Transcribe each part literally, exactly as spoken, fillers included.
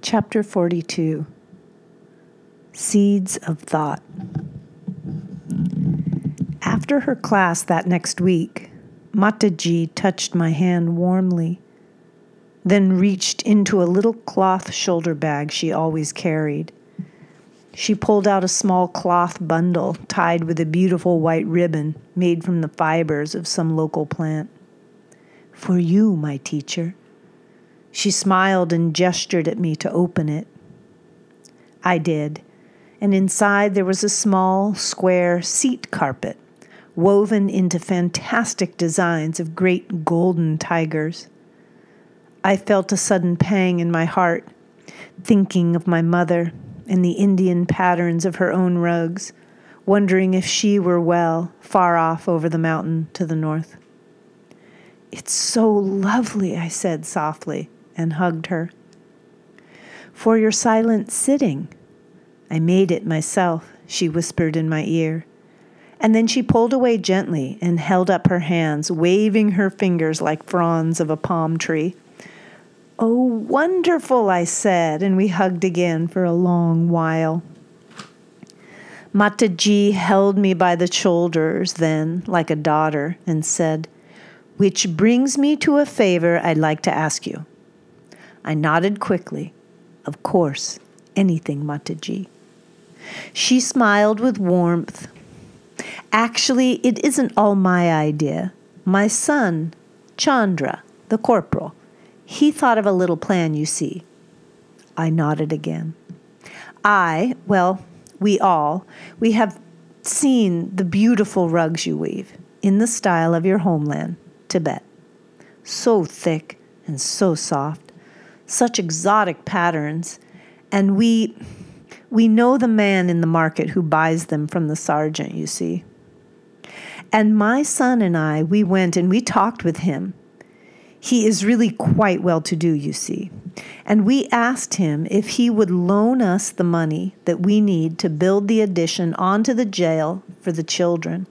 Chapter forty-two. Seeds of Thought. After her class that next week, Mataji touched my hand warmly, then reached into a little cloth shoulder bag she always carried. She pulled out a small cloth bundle tied with a beautiful white ribbon made from the fibers of some local plant. "For you, my teacher." She smiled and gestured at me to open it. I did, and inside there was a small, square seat carpet woven into fantastic designs of great golden tigers. I felt a sudden pang in my heart, thinking of my mother and the Indian patterns of her own rugs, wondering if she were well, far off over the mountain to the north. "It's so lovely," I said softly, and hugged her. "For your silent sitting. I made it myself," she whispered in my ear. And then she pulled away gently and held up her hands, waving her fingers like fronds of a palm tree. "Oh, wonderful," I said, and we hugged again for a long while. Mataji held me by the shoulders then, like a daughter, and said, "Which brings me to a favor I'd like to ask you." I nodded quickly. "Of course, anything, Mataji." She smiled with warmth. "Actually, it isn't all my idea. My son, Chandra, the corporal, he thought of a little plan, you see." I nodded again. I, well, we all, we have seen the beautiful rugs you weave, in the style of your homeland, Tibet. So thick and so soft. Such exotic patterns, and we we know the man in the market who buys them from the sergeant, you see. And my son and I, we went and we talked with him. He is really quite well-to-do, you see. And we asked him if he would loan us the money that we need to build the addition onto the jail for the children.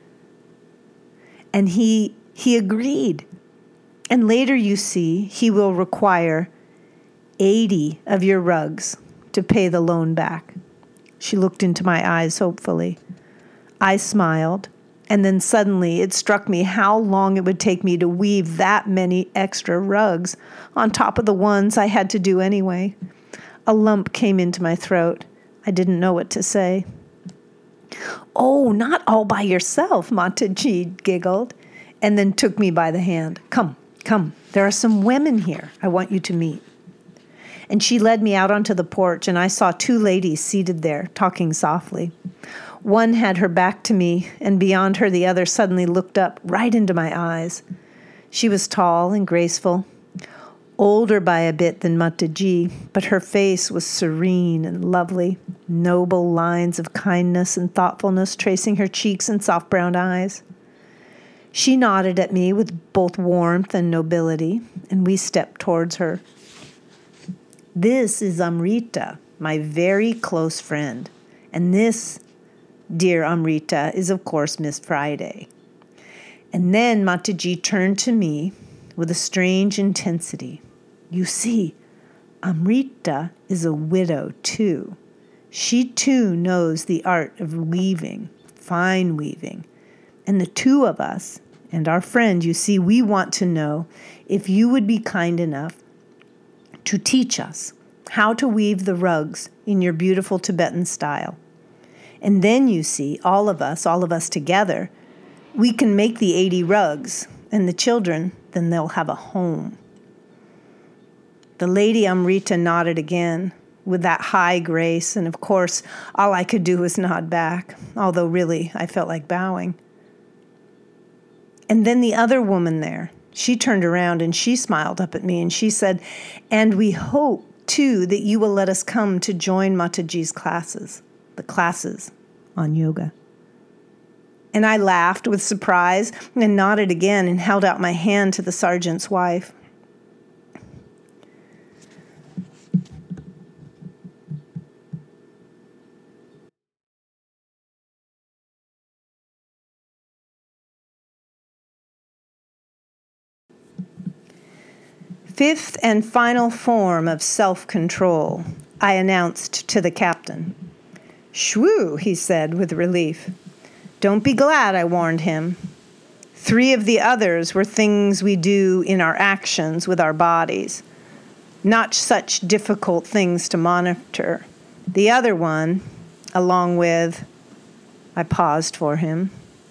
And he he agreed. And later, you see, he will require eighty of your rugs to pay the loan back. She looked into my eyes hopefully. I smiled, and then suddenly it struck me how long it would take me to weave that many extra rugs on top of the ones I had to do anyway. A lump came into my throat. I didn't know what to say. "Oh, not all by yourself," Mataji giggled, and then took me by the hand. "Come, come, there are some women here I want you to meet." And she led me out onto the porch, and I saw two ladies seated there, talking softly. One had her back to me, and beyond her the other suddenly looked up right into my eyes. She was tall and graceful, older by a bit than Mataji, but her face was serene and lovely, noble lines of kindness and thoughtfulness tracing her cheeks and soft brown eyes. She nodded at me with both warmth and nobility, and we stepped towards her. "This is Amrita, my very close friend, and this, dear Amrita, is of course Miss Friday." And then Mataji turned to me with a strange intensity. "You see, Amrita is a widow too. She too knows the art of weaving, fine weaving. And the two of us, and our friend, you see, we want to know if you would be kind enough to teach us how to weave the rugs in your beautiful Tibetan style. And then, you see, all of us, all of us together, we can make the eighty rugs, and the children, then they'll have a home." The lady Amrita nodded again with that high grace, and of course, all I could do was nod back, although really I felt like bowing. And then the other woman there, she turned around and she smiled up at me and she said, "And we hope, too, that you will let us come to join Mataji's classes, the classes on yoga." And I laughed with surprise and nodded again and held out my hand to the sergeant's wife. Fifth and final form of self-control, I announced to the captain. "Shwoo," he said with relief. "Don't be glad," I warned him. Three of the others were things we do in our actions with our bodies, not such difficult things to monitor. The other one, along with, I paused for him,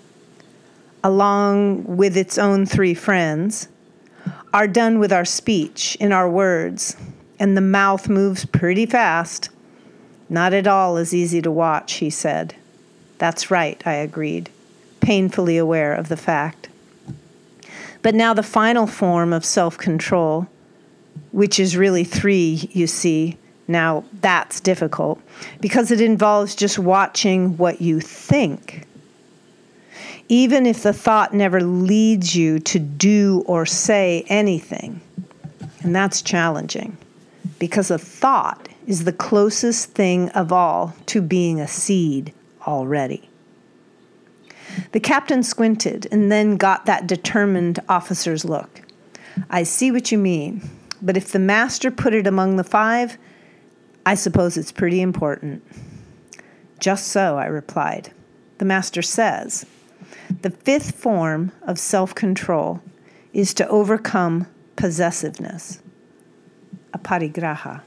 along with its own three friends, are done with our speech, in our words, and the mouth moves pretty fast. Not at all as easy to watch, he said. That's right, I agreed, painfully aware of the fact. But now the final form of self-control, which is really three, you see, now that's difficult because it involves just watching what you think. Even if the thought never leads you to do or say anything. And that's challenging because a thought is the closest thing of all to being a seed already. The captain squinted and then got that determined officer's look. I see what you mean, but if the master put it among the five, I suppose it's pretty important. Just so, I replied. The master says, the fifth form of self-control is to overcome possessiveness, aparigraha.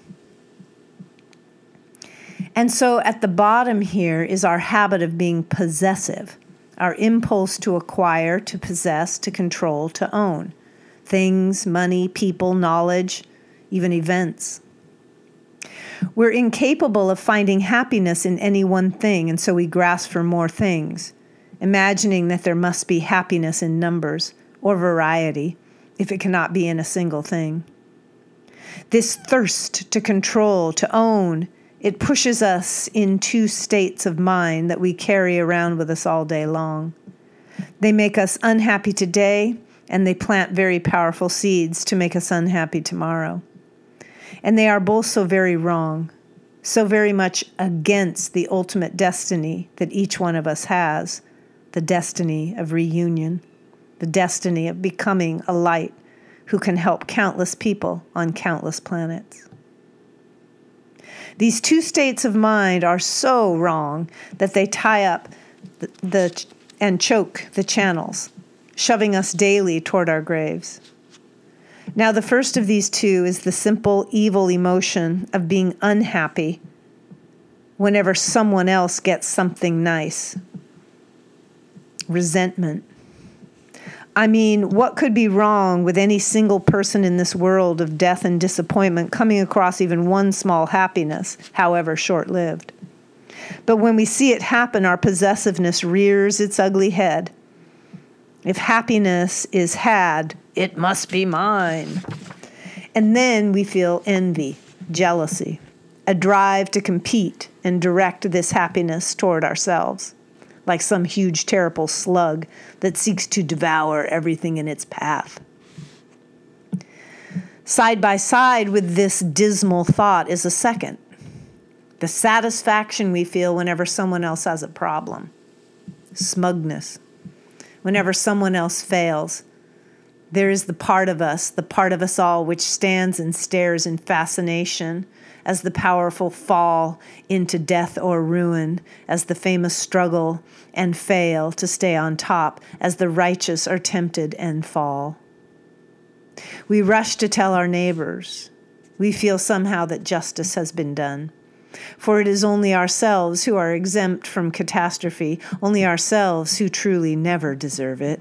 And so at the bottom here is our habit of being possessive, our impulse to acquire, to possess, to control, to own. Things, money, people, knowledge, even events. We're incapable of finding happiness in any one thing, and so we grasp for more things, imagining that there must be happiness in numbers or variety if it cannot be in a single thing. This thirst to control, to own, it pushes us in two states of mind that we carry around with us all day long. They make us unhappy today, and they plant very powerful seeds to make us unhappy tomorrow. And they are both so very wrong, so very much against the ultimate destiny that each one of us has, the destiny of reunion, the destiny of becoming a light who can help countless people on countless planets. These two states of mind are so wrong that they tie up the, the and choke the channels, shoving us daily toward our graves. Now, the first of these two is the simple evil emotion of being unhappy whenever someone else gets something nice. Resentment. I mean, what could be wrong with any single person in this world of death and disappointment coming across even one small happiness, however short-lived? But when we see it happen, our possessiveness rears its ugly head. If happiness is had, it must be mine. And then we feel envy, jealousy, a drive to compete and direct this happiness toward ourselves, like some huge, terrible slug that seeks to devour everything in its path. Side by side with this dismal thought is a second, the satisfaction we feel whenever someone else has a problem, smugness. Whenever someone else fails, there is the part of us, the part of us all, which stands and stares in fascination as the powerful fall into death or ruin, as the famous struggle and fail to stay on top, as the righteous are tempted and fall. We rush to tell our neighbors. We feel somehow that justice has been done. For it is only ourselves who are exempt from catastrophe, only ourselves who truly never deserve it.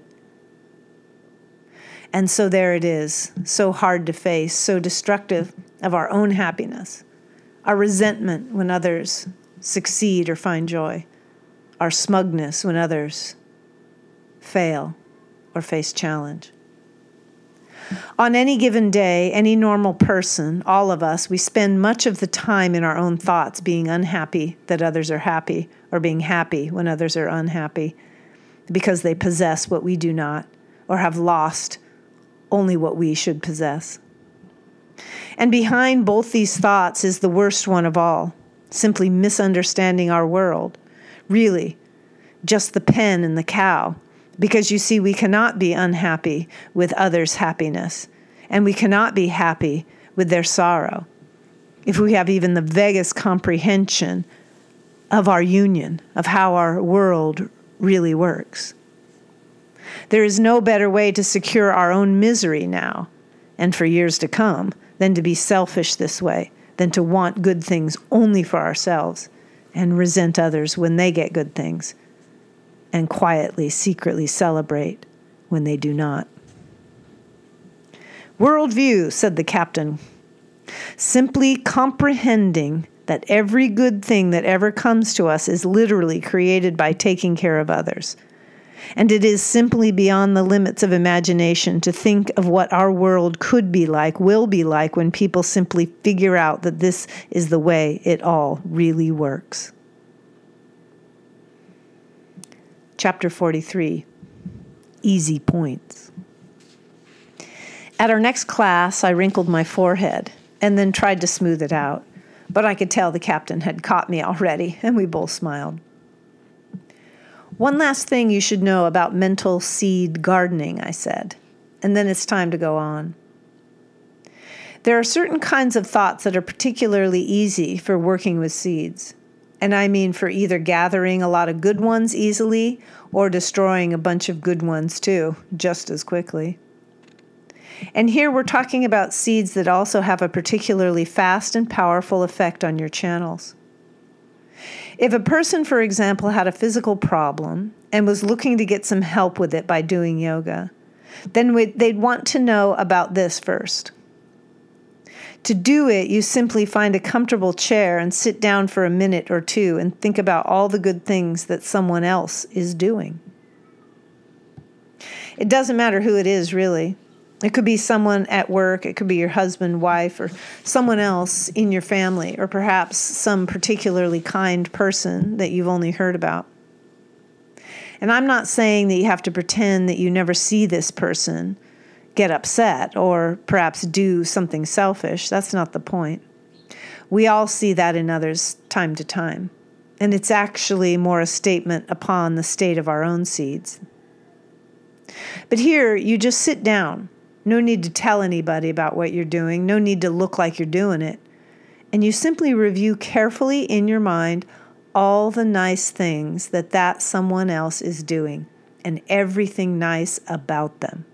And so there it is, so hard to face, so destructive of our own happiness, our resentment when others succeed or find joy, our smugness when others fail or face challenge. On any given day, any normal person, all of us, we spend much of the time in our own thoughts being unhappy that others are happy, or being happy when others are unhappy, because they possess what we do not, or have lost only what we should possess. And behind both these thoughts is the worst one of all, simply misunderstanding our world. Really, just the pen and the cow. Because you see, we cannot be unhappy with others' happiness, and we cannot be happy with their sorrow. if we have even the vaguest comprehension of our union, of how our world really works. There is no better way to secure our own misery now, and for years to come, than to be selfish this way, than to want good things only for ourselves and resent others when they get good things, and quietly, secretly celebrate when they do not. Worldview, said the captain, simply comprehending that every good thing that ever comes to us is literally created by taking care of others. And it is simply beyond the limits of imagination to think of what our world could be like, will be like, when people simply figure out that this is the way it all really works. Chapter forty-three, Easy Points. At our next class, I wrinkled my forehead and then tried to smooth it out, but I could tell the captain had caught me already, and we both smiled. One last thing you should know about mental seed gardening, I said, and then it's time to go on. There are certain kinds of thoughts that are particularly easy for working with seeds, and I mean for either gathering a lot of good ones easily or destroying a bunch of good ones too, just as quickly. And here we're talking about seeds that also have a particularly fast and powerful effect on your channels. If a person, for example, had a physical problem and was looking to get some help with it by doing yoga, then they'd want to know about this first. To do it, you simply find a comfortable chair and sit down for a minute or two and think about all the good things that someone else is doing. It doesn't matter who it is, really. It could be someone at work, it could be your husband, wife, or someone else in your family, or perhaps some particularly kind person that you've only heard about. And I'm not saying that you have to pretend that you never see this person get upset or perhaps do something selfish. That's not the point. We all see that in others time to time, and it's actually more a statement upon the state of our own seeds. But here, you just sit down. No need to tell anybody about what you're doing. No need to look like you're doing it. And you simply review carefully in your mind all the nice things that that someone else is doing and everything nice about them.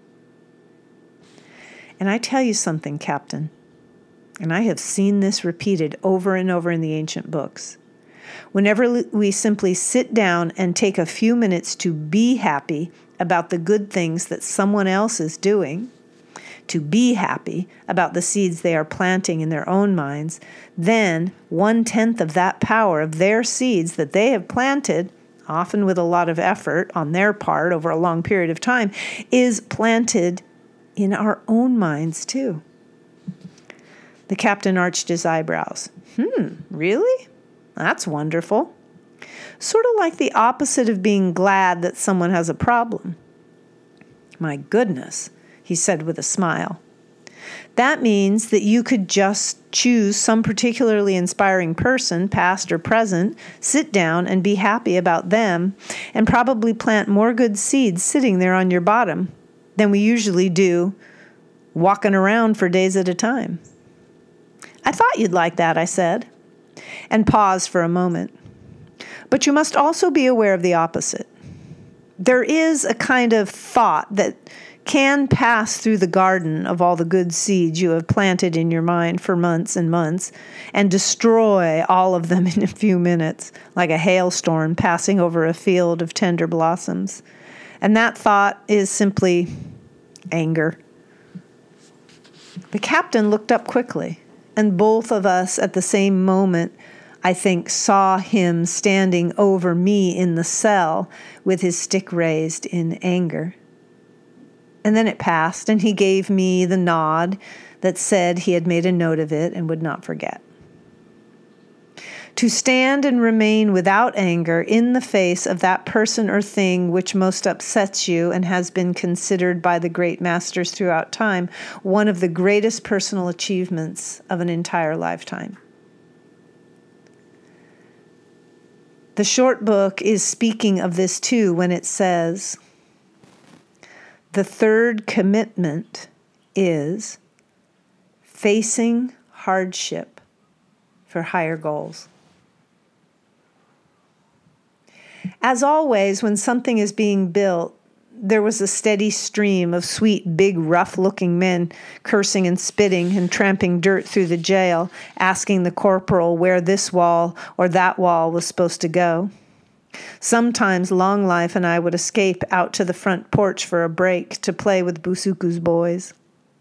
And I tell you something, Captain, and I have seen this repeated over and over in the ancient books. Whenever we simply sit down and take a few minutes to be happy about the good things that someone else is doing, to be happy about the seeds they are planting in their own minds, then one-tenth of that power of their seeds that they have planted, often with a lot of effort on their part over a long period of time, is planted in our own minds too. The captain arched his eyebrows. Hmm, really? That's wonderful. Sort of like the opposite of being glad that someone has a problem. My goodness, he said with a smile. That means that you could just choose some particularly inspiring person, past or present, sit down and be happy about them, and probably plant more good seeds sitting there on your bottom than we usually do walking around for days at a time. I thought you'd like that, I said, and paused for a moment. But you must also be aware of the opposite. There is a kind of thought that can pass through the garden of all the good seeds you have planted in your mind for months and months and destroy all of them in a few minutes, like a hailstorm passing over a field of tender blossoms. And that thought is simply anger. The captain looked up quickly, and both of us at the same moment, I think, saw him standing over me in the cell with his stick raised in anger. And then it passed, and he gave me the nod that said he had made a note of it and would not forget. To stand and remain without anger in the face of that person or thing which most upsets you and has been considered by the great masters throughout time one of the greatest personal achievements of an entire lifetime. The short book is speaking of this too when it says, the third commitment is facing hardship for higher goals. As always, when something is being built, there was a steady stream of sweet, big, rough-looking men cursing and spitting and tramping dirt through the jail, asking the corporal where this wall or that wall was supposed to go. Sometimes Longlife and I would escape out to the front porch for a break to play with Busuku's boys.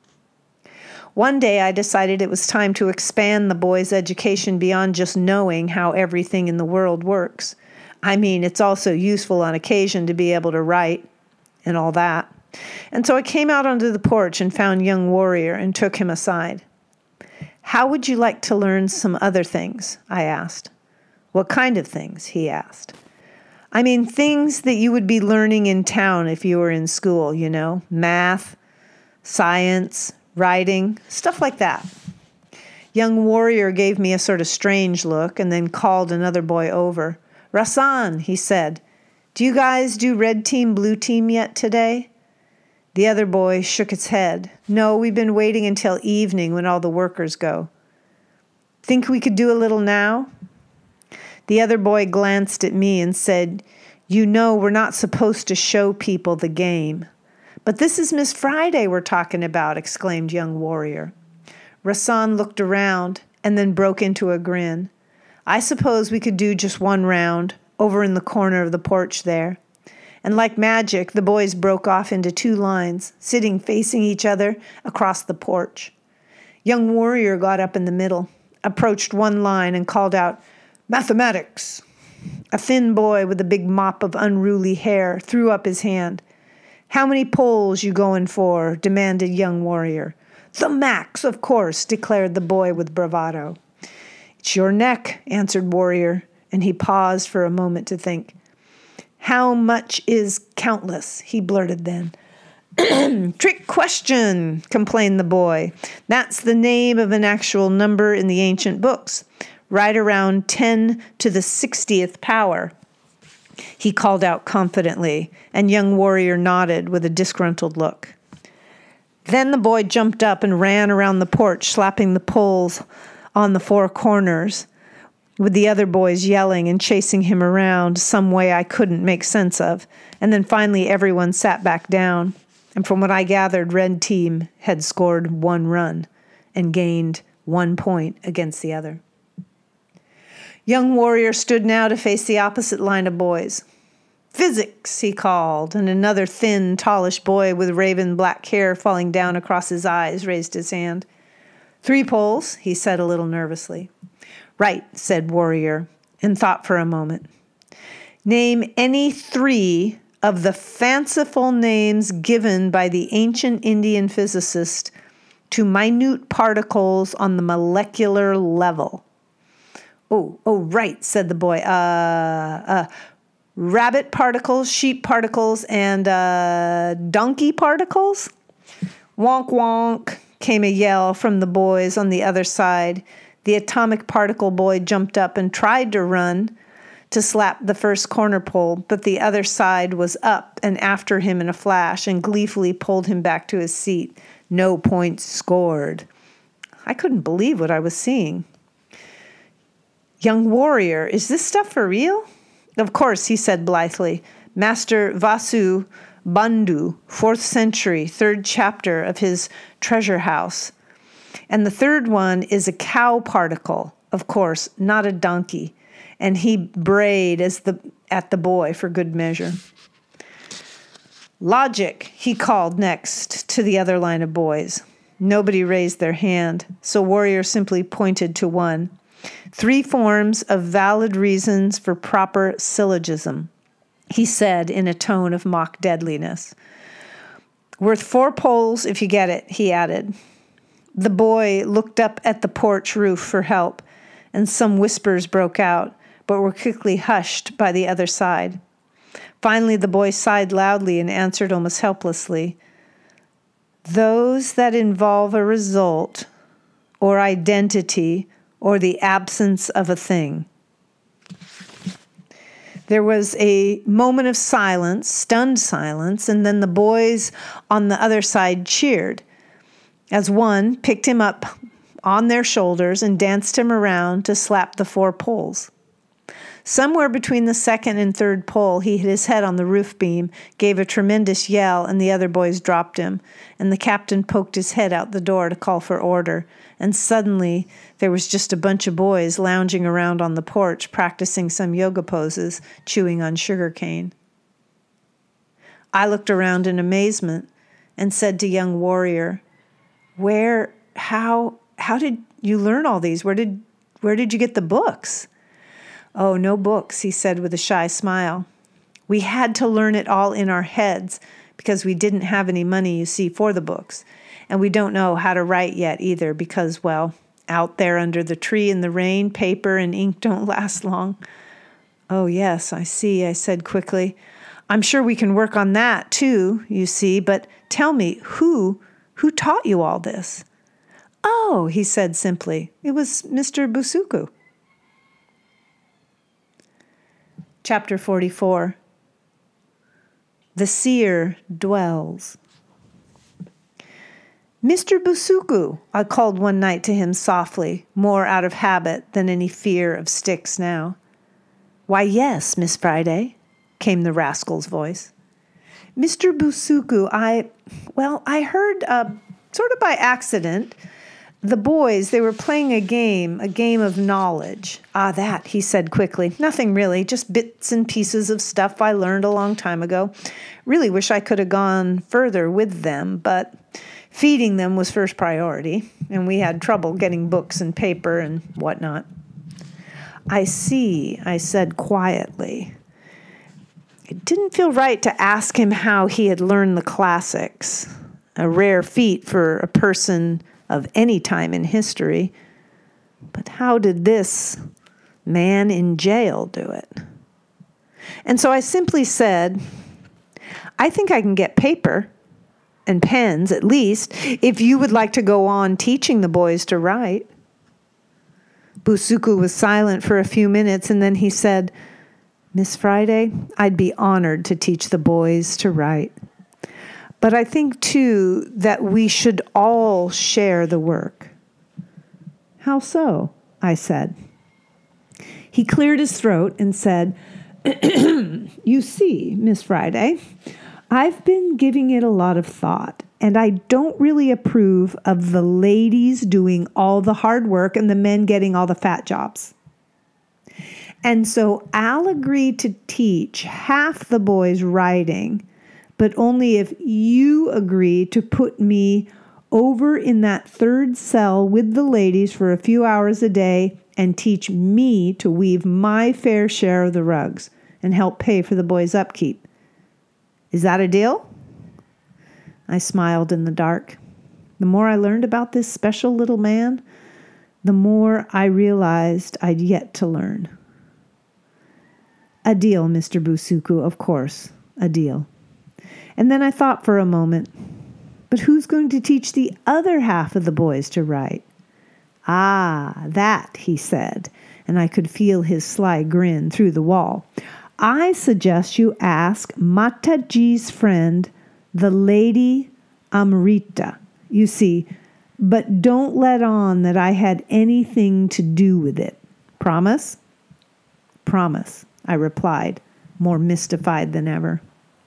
One day I decided it was time to expand the boys' education beyond just knowing how everything in the world works. I mean, it's also useful on occasion to be able to write and all that. And so I came out onto the porch and found young Warrior and took him aside. "How would you like to learn some other things?" I asked. "What kind of things?" he asked. "I mean, things that you would be learning in town if you were in school, you know, math, science, writing, stuff like that." Young Warrior gave me a sort of strange look and then called another boy over. "Rasan," he said, "do you guys do red team, blue team yet today?" The other boy shook his head. "No, we've been waiting until evening when all the workers go." "Think we could do a little now?" The other boy glanced at me and said, "You know we're not supposed to show people the game." "But this is Miss Friday we're talking about," exclaimed young Warrior. Rasan looked around and then broke into a grin. "I suppose we could do just one round, over in the corner of the porch there." And like magic, the boys broke off into two lines, sitting facing each other across the porch. Young Warrior got up in the middle, approached one line, and called out, "Mathematics." A thin boy with a big mop of unruly hair threw up his hand. "How many poles you going for?" demanded young Warrior. "The max, of course," declared the boy with bravado. "It's your neck," answered Warrior, and he paused for a moment to think. "How much is countless?" he blurted then. "Trick question," complained the boy. "That's the name of an actual number in the ancient books, right around ten to the sixtieth power," he called out confidently, and young Warrior nodded with a disgruntled look. Then the boy jumped up and ran around the porch, slapping the poles on the four corners, with the other boys yelling and chasing him around some way I couldn't make sense of. And then finally everyone sat back down. And from what I gathered, Red Team had scored one run and gained one point against the other. Young Warrior stood now to face the opposite line of boys. "Physics," he called, and another thin, tallish boy with raven black hair falling down across his eyes raised his hand. "Three poles," he said a little nervously. "Right," said Warrior, and thought for a moment. "Name any three of the fanciful names given by the ancient Indian physicist to minute particles on the molecular level." "Oh, oh, right," said the boy. Uh, uh, rabbit particles, sheep particles, and uh, donkey particles?" "Wonk, wonk," came a yell from the boys on the other side. The atomic particle boy jumped up and tried to run to slap the first corner pole, but the other side was up and after him in a flash and gleefully pulled him back to his seat. No points scored. I couldn't believe what I was seeing. "Young Warrior, is this stuff for real?" "Of course," he said blithely. "Master Vasu Bandhu, fourth century, third chapter of his treasure house. And the third one is a cow particle, of course, not a donkey." And he brayed as the at the boy for good measure. "Logic," he called next to the other line of boys. Nobody raised their hand, so Warrior simply pointed to one. "Three forms of valid reasons for proper syllogism," he said in a tone of mock deadliness. "Worth four poles if you get it," he added. The boy looked up at the porch roof for help, and some whispers broke out, but were quickly hushed by the other side. Finally, the boy sighed loudly and answered almost helplessly, "Those that involve a result or identity or the absence of a thing." There was a moment of silence, stunned silence, and then the boys on the other side cheered as one picked him up on their shoulders and danced him around to slap the four poles. Somewhere between the second and third pole, he hit his head on the roof beam, gave a tremendous yell, and the other boys dropped him, and the captain poked his head out the door to call for order, and suddenly there was just a bunch of boys lounging around on the porch, practicing some yoga poses, chewing on sugar cane. I looked around in amazement and said to young warrior, Where, how, how did you learn all these? Where did, where did you get the books? Oh, no books, he said with a shy smile. We had to learn it all in our heads because we didn't have any money, you see, for the books. And we don't know how to write yet either because, well, out there under the tree in the rain, paper and ink don't last long. Oh, yes, I see, I said quickly. I'm sure we can work on that too, you see, but tell me, who, who taught you all this? Oh, he said simply, it was Mister Busuku. Chapter forty-four. The seer dwells. Mister Busuku, I called one night to him softly, more out of habit than any fear of sticks now. Why, yes, Miss Friday, came the rascal's voice. Mister Busuku, I, well, I heard, uh, sort of by accident, the boys, they were playing a game, a game of knowledge. Ah, that, he said quickly. Nothing really, just bits and pieces of stuff I learned a long time ago. Really wish I could have gone further with them, but feeding them was first priority, and we had trouble getting books and paper and whatnot. I see, I said quietly. It didn't feel right to ask him how he had learned the classics, a rare feat for a person of any time in history. But how did this man in jail do it? And so I simply said, I think I can get paper and pens, at least, if you would like to go on teaching the boys to write. Busuku was silent for a few minutes, and then he said, Miss Friday, I'd be honored to teach the boys to write. But I think, too, that we should all share the work. How so? I said. He cleared his throat and said, You see, Miss Friday, I've been giving it a lot of thought, and I don't really approve of the ladies doing all the hard work and the men getting all the fat jobs. And so I'll agree to teach half the boys writing, but only if you agree to put me over in that third cell with the ladies for a few hours a day and teach me to weave my fair share of the rugs and help pay for the boys' upkeep. Is that a deal? I smiled in the dark. The more I learned about this special little man, the more I realized I'd yet to learn. A deal, Mister Busuku, of course, a deal. And then I thought for a moment, but who's going to teach the other half of the boys to write? Ah, that, he said, and I could feel his sly grin through the wall. I suggest you ask Mataji's friend, the Lady Amrita. You see, but don't let on that I had anything to do with it. Promise? Promise, I replied, more mystified than ever.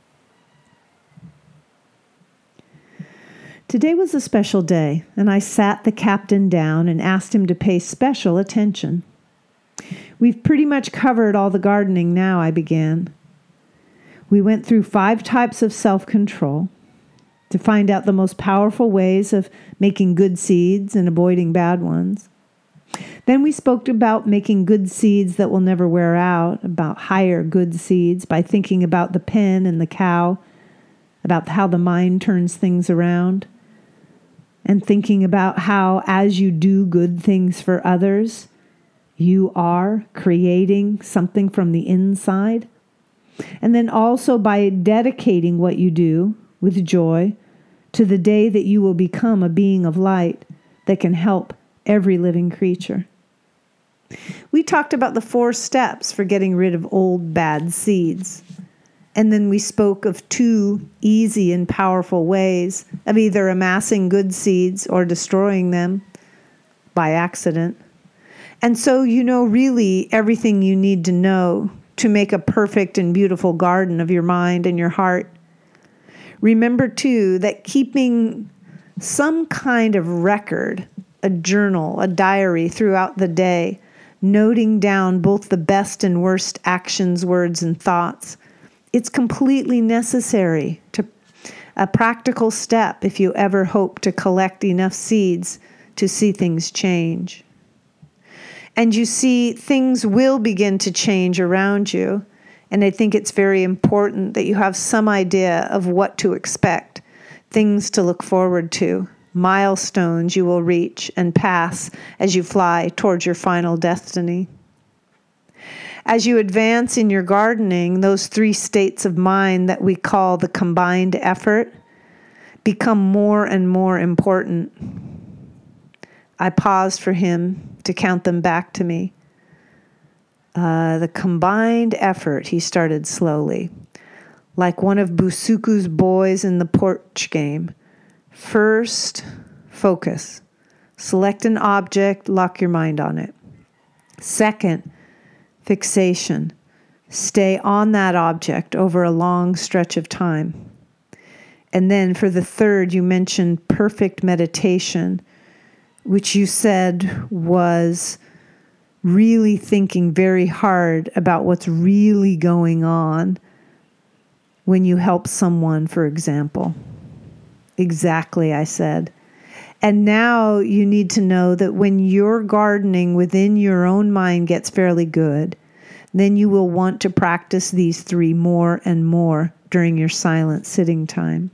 Today was a special day, and I sat the captain down and asked him to pay special attention. We've pretty much covered all the gardening now, I began. We went through five types of self-control to find out the most powerful ways of making good seeds and avoiding bad ones. Then we spoke about making good seeds that will never wear out, about higher good seeds by thinking about the pen and the cow, about how the mind turns things around, and thinking about how as you do good things for others, you are creating something from the inside. And then also by dedicating what you do with joy to the day that you will become a being of light that can help every living creature. We talked about the four steps for getting rid of old bad seeds. And then we spoke of two easy and powerful ways of either amassing good seeds or destroying them. by accident. And so you know really everything you need to know to make a perfect and beautiful garden of your mind and your heart. Remember, too, that keeping some kind of record, a journal, a diary throughout the day, noting down both the best and worst actions, words, and thoughts, it's completely necessary, to a practical step if you ever hope to collect enough seeds to see things change. And you see, things will begin to change around you. And I think it's very important that you have some idea of what to expect, things to look forward to, milestones you will reach and pass as you fly towards your final destiny. As you advance in your gardening, those three states of mind that we call the combined effort become more and more important. I paused for him to count them back to me. Uh, the combined effort, he started slowly, like one of Busuku's boys in the porch game. First, focus. Select an object, lock your mind on it. Second, fixation. Stay on that object over a long stretch of time. And then for the third, you mentioned perfect meditation, which you said was really thinking very hard about what's really going on when you help someone, for example. Exactly, I said. And now you need to know that when your gardening within your own mind gets fairly good, then you will want to practice these three more and more during your silent sitting time.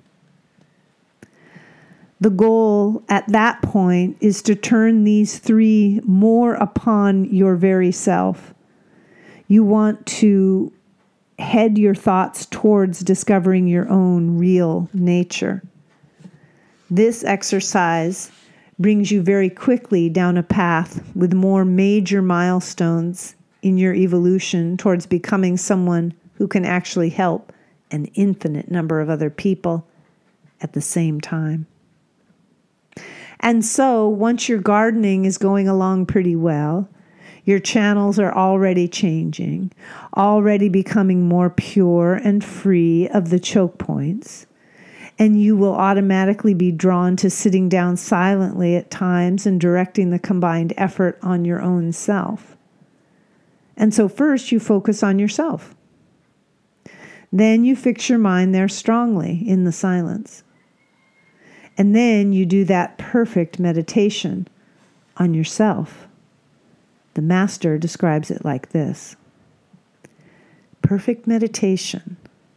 The goal at that point is to turn these three more upon your very self. You want to head your thoughts towards discovering your own real nature. This exercise brings you very quickly down a path with more major milestones in your evolution towards becoming someone who can actually help an infinite number of other people at the same time. And so once your gardening is going along pretty well, your channels are already changing, already becoming more pure and free of the choke points, and you will automatically be drawn to sitting down silently at times and directing the combined effort on your own self. And so first you focus on yourself. Then you fix your mind there strongly in the silence. And then you do that perfect meditation on yourself. The master describes it like this. Perfect meditation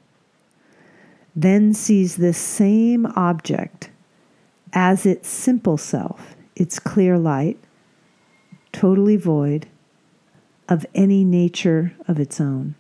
then sees this same object as its simple self, its clear light, totally void of any nature of its own.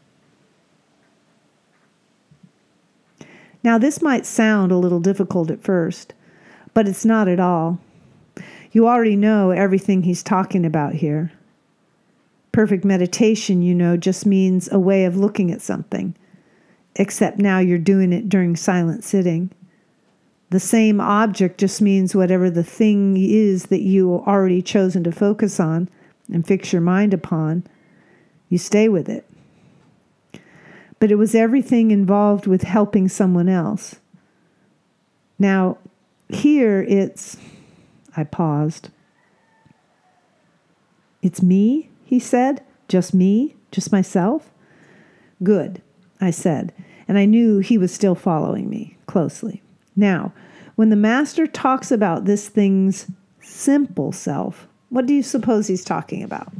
Now, this might sound a little difficult at first, but it's not at all. You already know everything he's talking about here. Perfect meditation, you know, just means a way of looking at something, except now you're doing it during silent sitting. The same object just means whatever the thing is that you already chosen to focus on and fix your mind upon, you stay with it. But it was everything involved with helping someone else. Now, here it's, I paused. It's me, he said. Just me? Just myself? Good, I said. And I knew he was still following me closely. Now, when the master talks about this thing's simple self, what do you suppose he's talking about?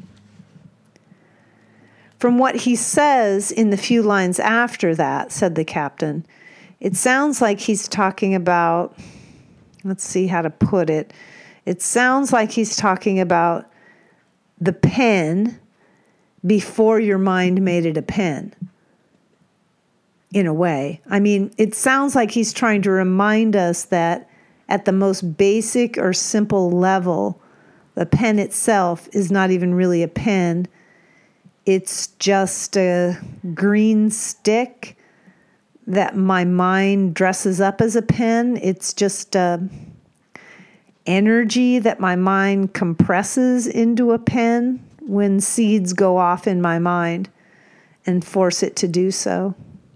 From what he says in the few lines after that, said the captain, it sounds like he's talking about, let's see how to put it. It sounds like he's talking about the pen before your mind made it a pen, in a way. I mean, it sounds like he's trying to remind us that at the most basic or simple level, the pen itself is not even really a pen. It's just a green stick that my mind dresses up as a pen. It's just a, energy that my mind compresses into a pen when seeds go off in my mind and force it to do so.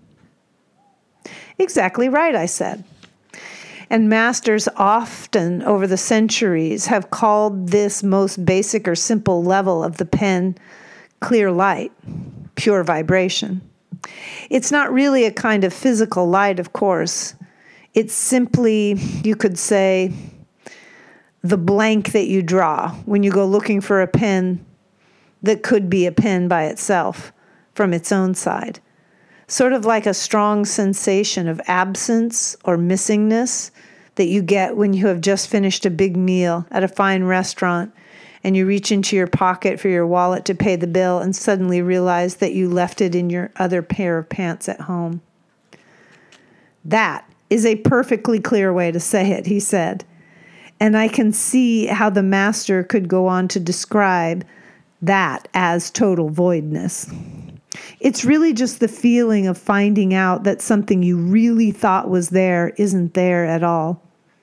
Exactly right, I said. And masters often over the centuries have called this most basic or simple level of the pen clear light, pure vibration. It's not really a kind of physical light, of course. It's simply, you could say, the blank that you draw when you go looking for a pen that could be a pen by itself from its own side. Sort of like a strong sensation of absence or missingness that you get when you have just finished a big meal at a fine restaurant and you reach into your pocket for your wallet to pay the bill and suddenly realize that you left it in your other pair of pants at home. That is a perfectly clear way to say it, he said. And I can see how the master could go on to describe that as total voidness. It's really just the feeling of finding out that something you really thought was there isn't there at all.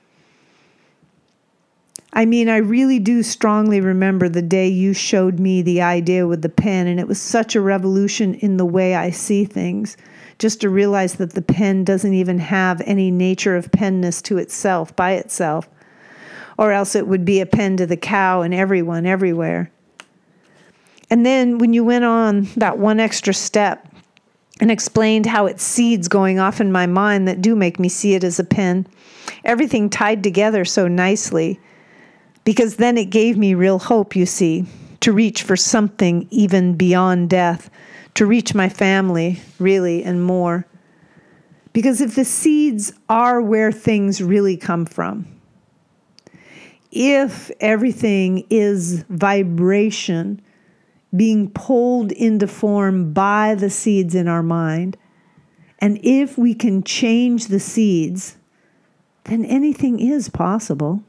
I mean, I really do strongly remember the day you showed me the idea with the pen, and it was such a revolution in the way I see things, just to realize that the pen doesn't even have any nature of penness to itself, by itself, or else it would be a pen to the cow and everyone, everywhere. And then when you went on that one extra step and explained how it's seeds going off in my mind that do make me see it as a pen, everything tied together so nicely, because then it gave me real hope, you see, to reach for something even beyond death, to reach my family, really, and more. Because if the seeds are where things really come from, if everything is vibration being pulled into form by the seeds in our mind, and if we can change the seeds, then anything is possible.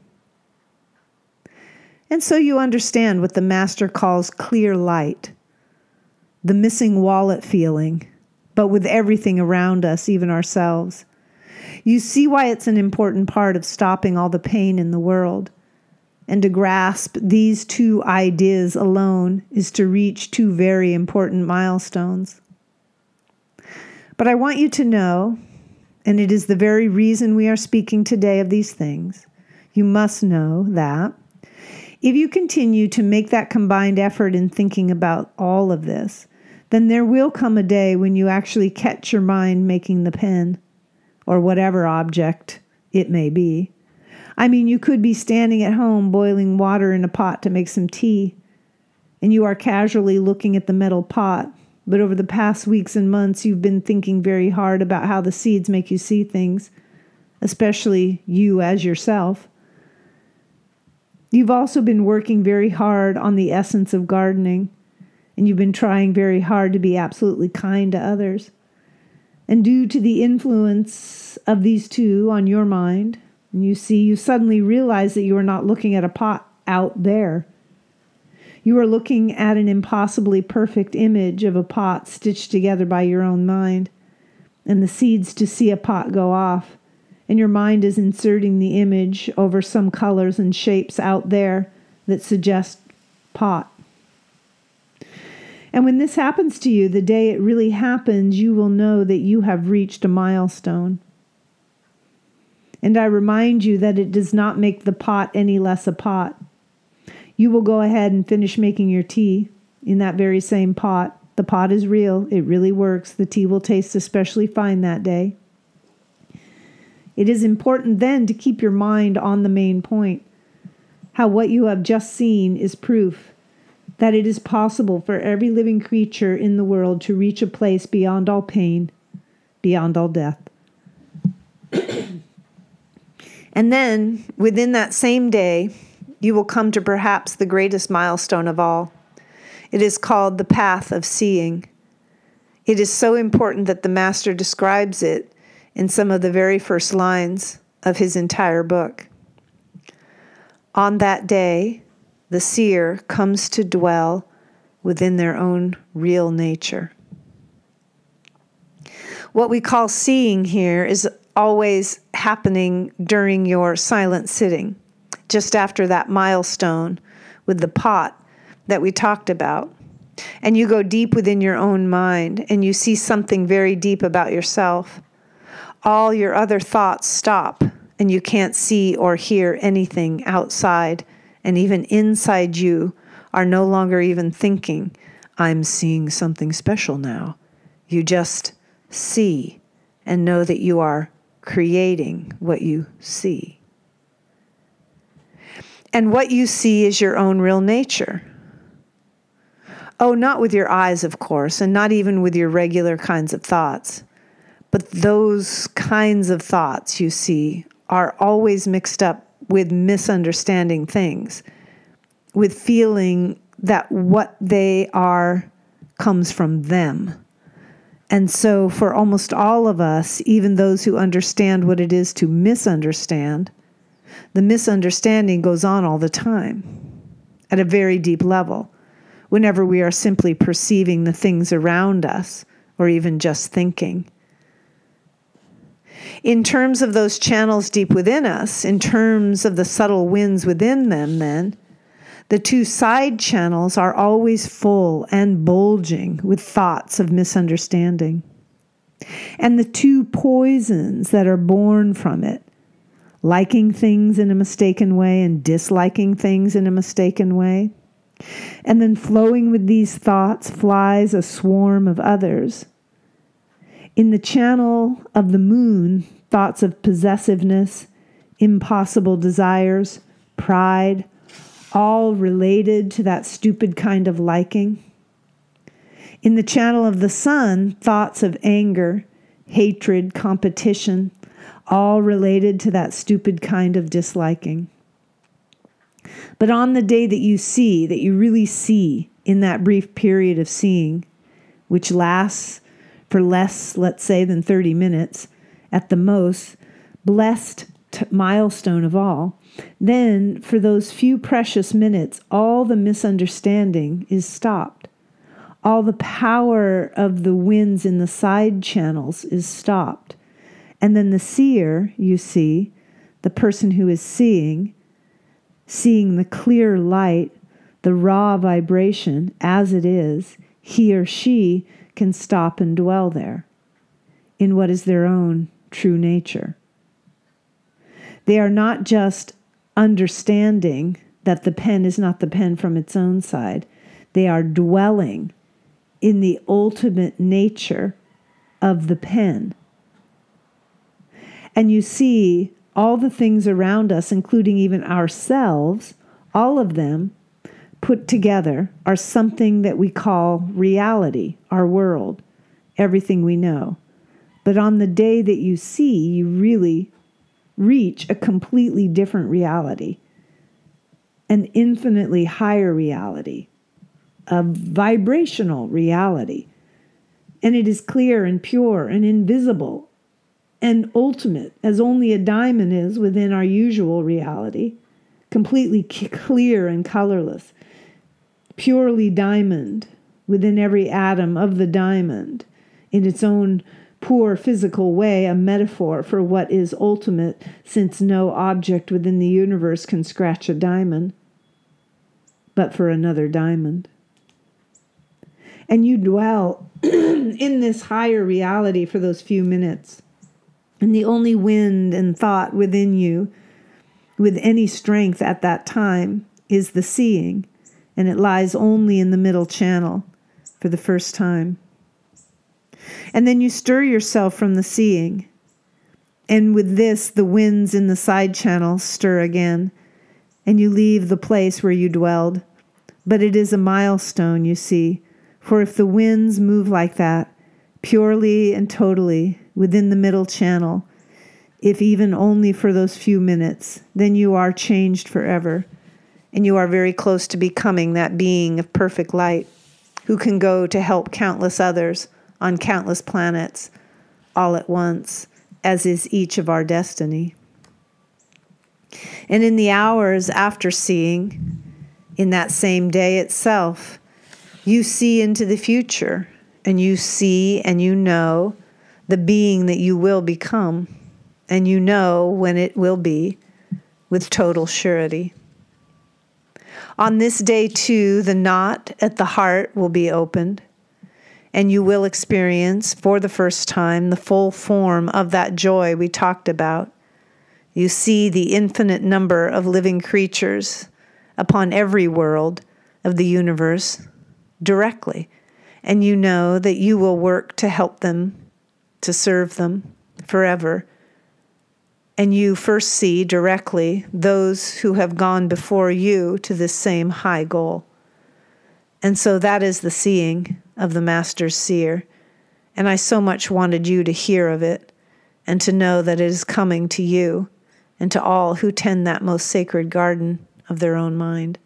And so you understand what the master calls clear light, the missing wallet feeling, but with everything around us, even ourselves. You see why it's an important part of stopping all the pain in the world. And to grasp these two ideas alone is to reach two very important milestones. But I want you to know, and it is the very reason we are speaking today of these things, you must know that if you continue to make that combined effort in thinking about all of this, then there will come a day when you actually catch your mind making the pen, or whatever object it may be. I mean, you could be standing at home boiling water in a pot to make some tea, and you are casually looking at the metal pot, but over the past weeks and months, you've been thinking very hard about how the seeds make you see things, especially you as yourself. You've also been working very hard on the essence of gardening, and you've been trying very hard to be absolutely kind to others. And due to the influence of these two on your mind, and you see, you suddenly realize that you are not looking at a pot out there. You are looking at an impossibly perfect image of a pot stitched together by your own mind, and the seeds to see a pot go off, and your mind is inserting the image over some colors and shapes out there that suggest pot. And when this happens to you, the day it really happens, you will know that you have reached a milestone. And I remind you that it does not make the pot any less a pot. You will go ahead and finish making your tea in that very same pot. The pot is real. It really works. The tea will taste especially fine that day. It is important then to keep your mind on the main point, how what you have just seen is proof that it is possible for every living creature in the world to reach a place beyond all pain, beyond all death. And then, within that same day, you will come to perhaps the greatest milestone of all. It is called the path of seeing. It is so important that the Master describes it in some of the very first lines of his entire book. On that day, the seer comes to dwell within their own real nature. What we call seeing here is always happening during your silent sitting. just after that milestone with the pot that we talked about. And you go deep within your own mind and you see something very deep about yourself. All your other thoughts stop and you can't see or hear anything outside. And even inside you are no longer even thinking, I'm seeing something special now. You just see and know that you are creating what you see. And what you see is your own real nature. Oh, not with your eyes, of course, and not even with your regular kinds of thoughts. But those kinds of thoughts you see are always mixed up with misunderstanding things, with feeling that what they are comes from them. And so for almost all of us, even those who understand what it is to misunderstand, the misunderstanding goes on all the time at a very deep level, whenever we are simply perceiving the things around us or even just thinking. In terms of those channels deep within us, in terms of the subtle winds within them, then, the two side channels are always full and bulging with thoughts of misunderstanding. And the two poisons that are born from it, liking things in a mistaken way and disliking things in a mistaken way, and then flowing with these thoughts flies a swarm of others. In the channel of the moon, thoughts of possessiveness, impossible desires, pride, all related to that stupid kind of liking. In the channel of the sun, thoughts of anger, hatred, competition, all related to that stupid kind of disliking. But on the day that you see, that you really see in that brief period of seeing, which lasts for less, let's say, than thirty minutes, at the most, blessed t- milestone of all, then for those few precious minutes, all the misunderstanding is stopped. All the power of the winds in the side channels is stopped. And then the seer, you see, the person who is seeing, seeing the clear light, the raw vibration as it is, he or she can stop and dwell there in what is their own true nature. They are not just understanding that the pen is not the pen from its own side. They are dwelling in the ultimate nature of the pen. And you see all the things around us, including even ourselves, all of them put together are something that we call reality, our world, everything we know. But on the day that you see, you really reach a completely different reality, an infinitely higher reality, a vibrational reality. And it is clear and pure and invisible and ultimate, as only a diamond is within our usual reality, completely c- clear and colorless, purely diamond within every atom of the diamond, in its own poor physical way, a metaphor for what is ultimate, since no object within the universe can scratch a diamond, but for another diamond. And you dwell in this higher reality for those few minutes. And the only wind and thought within you, with any strength at that time, is the seeing, and it lies only in the middle channel for the first time. And then you stir yourself from the seeing, and with this, the winds in the side channel stir again, and you leave the place where you dwelled. But it is a milestone, you see, for if the winds move like that, purely and totally within the middle channel, if even only for those few minutes, then you are changed forever, and you are very close to becoming that being of perfect light who can go to help countless others on countless planets all at once, as is each of our destiny. And in the hours after seeing, in that same day itself, you see into the future, and you see and you know the being that you will become, and you know when it will be, with total surety. On this day, too, the knot at the heart will be opened, and you will experience for the first time the full form of that joy we talked about. You see the infinite number of living creatures upon every world of the universe directly, and you know that you will work to help them, to serve them forever. And you first see directly those who have gone before you to this same high goal. And so that is the seeing of the Master's seer. And I so much wanted you to hear of it and to know that it is coming to you and to all who tend that most sacred garden of their own mind.